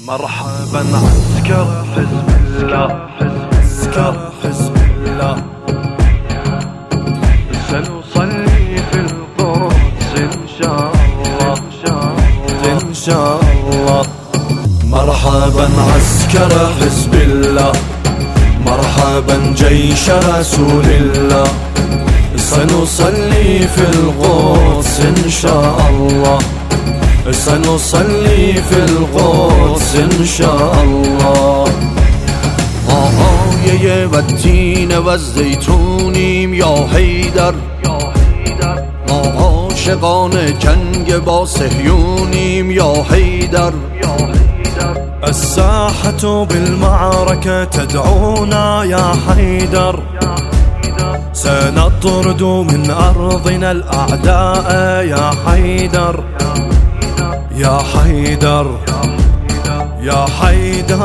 مرحبا عسكر حزب الله، عسكر حزب الله. سنصلي في القدس إن شاء الله، إن شاء الله. مرحبا عسكر حزب الله، مرحبا جيش رسول الله. سنصلي في القدس إن شاء الله، سنصلي في القدس إن شاء الله. آیه و تین و زیتونیم یا حیدر، ما عاشقان جنگ با صهیونیم یا حیدر. الساحة بالمعركة تدعونا يا حيدر، سنطرد من أرضنا الأعداء يا حيدر، يا حيدر، يا حيدر.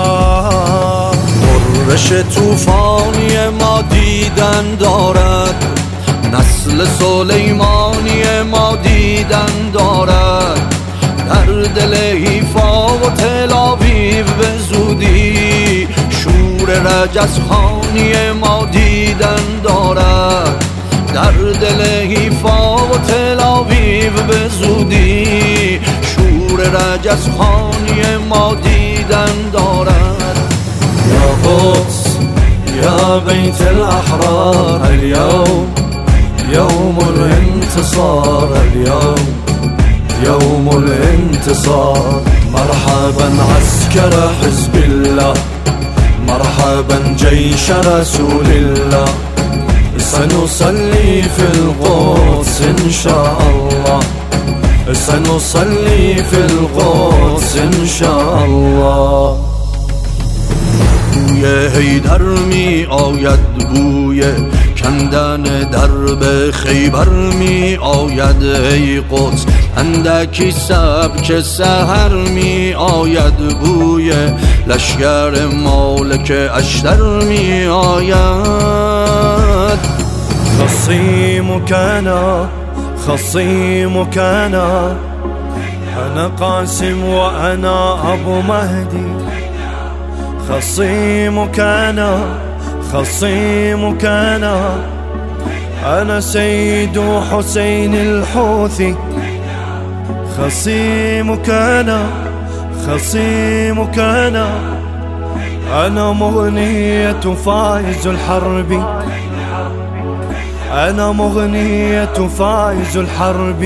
قرش طوفانی ما دیدن دارد، نسل سلیمانی ما دیدن دارد. در دل حیفا و تل‌آویو به زودی شور رجزخانی ما دیدن دارد. در دل حیفا و تل‌آویو به زودی شور رجزخانی ما دیدن دارد. یا قدس یا بیت الأحرار، اليوم يوم الانتصار، اليوم يوم الانتصار. مرحبا عسكر حزب الله، مرحبا جيش رسول الله. سنصلي في القدس إن شاء الله، سنصلي في القدس إن شاء الله. بوی حیدر می آید، بوی کندن درب خیبر می آید. ای قدس اندکی سبک سحر می آید، بوی لشگر مالک اشتر می آید. خصیمک انا، خصیمک انا، انا قاسم و انا ابو مهدی. خصيمك أنا، خصيمك أنا سيد حسين الحوثي. خصيمك أنا، خصيمك أنا مغنية فائز الحرب، أنا مغنية فائز الحرب.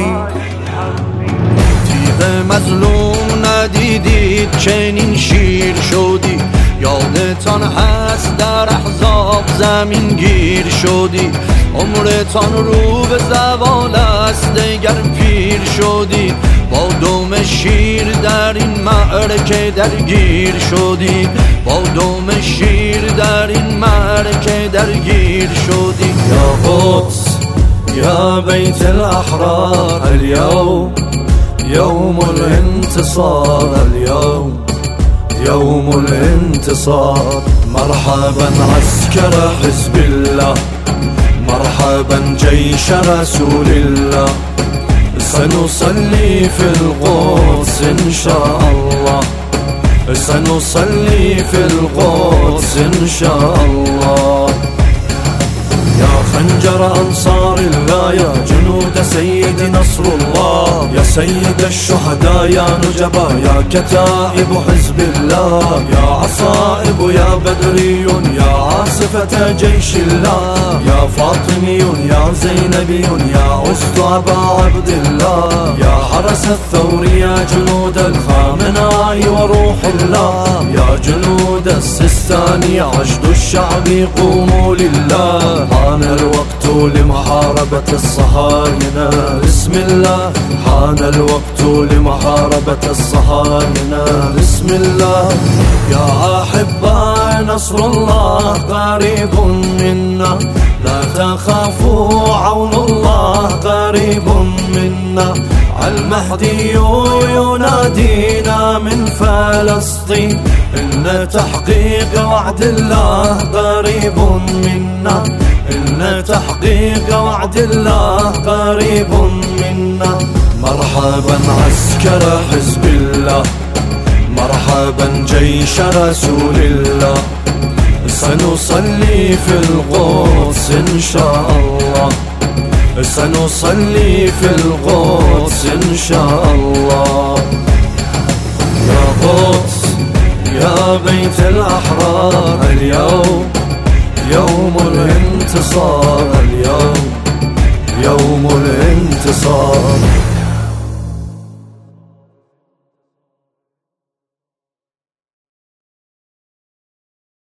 تیغ مظلوم ندیدید چنین شیر شدی، یادتان هست در احزاب زمین گیر شدی. عمرتان رو به زوال است دگر پیر شدید، با دم شیر در این معرکه درگیر شدید، با دم شیر در این معرکه درگیر شدید. یا قدس یا بیت الأحرار، اليوم يوم الانتصار، اليوم يوم الانتصار. مرحبا عسكر حزب الله، مرحبا جيش رسول الله. سنصلي في القدس إن شاء الله، سنصلي في القدس إن شاء الله. يا خنجر أنصار الله، يا جنود سيد نصر الله، يا سيد الشهداء يا نجبا، يا كتائب حزب الله، يا عصائب يا بدري، يا عاصفة جيش الله، يا فاطمي يا زينبي، يا أسد أبا عبد الله، يا حرس الثور، يا جنود الخامناء وروح الله، يا جنود السيستاني عشد الشعب قوموا لله. حان الوقت لمحاربة الصهاينة، بسم الله. حان الوقت لمحاربة الصهاينة، بسم الله. يا أحباء نصر الله قريب منا، لا تخافوا عون الله قريب منا. المهدي ينادينا من فلسطين، إن تحقيق وعد الله قريب منا، إن تحقيق وعد الله قريب منا. مرحبا عسكر حزب الله، مرحبا جيش رسول الله، سنصلي في القدس إن شاء الله، سنصلي في القدس إن شاء الله. يا قدس يا بيت الأحرار، اليوم يوم الانتصار، اليوم يوم الانتصار.